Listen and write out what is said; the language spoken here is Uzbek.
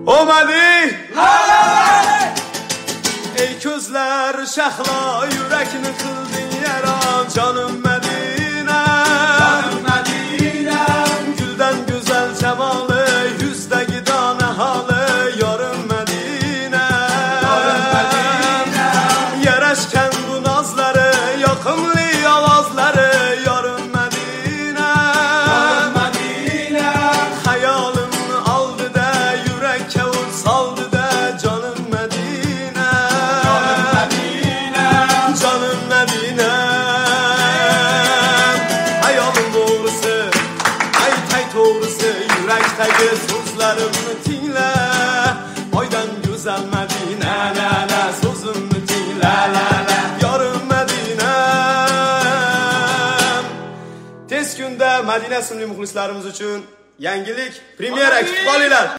Omadi ey ko'zlar shahlo yurakni qilding yaron jonim Madina guldan go'zal jamoli yuzdagi dona holi yorim Madina yarashgan bu nozlari yoqimli ovozlari yorim Madina hayolimni oldida yurak kavur soldida jonim Madina jonim Madina hayolim to'g'risi aytay to'g'risi yurakdagi so'zlarimni tingla oydan go'zal Madina la la so'zimni tingla la la yorim Madina tez kunda Madina ismli muxlislarimiz uchun yangilik premyera kutib olinglar.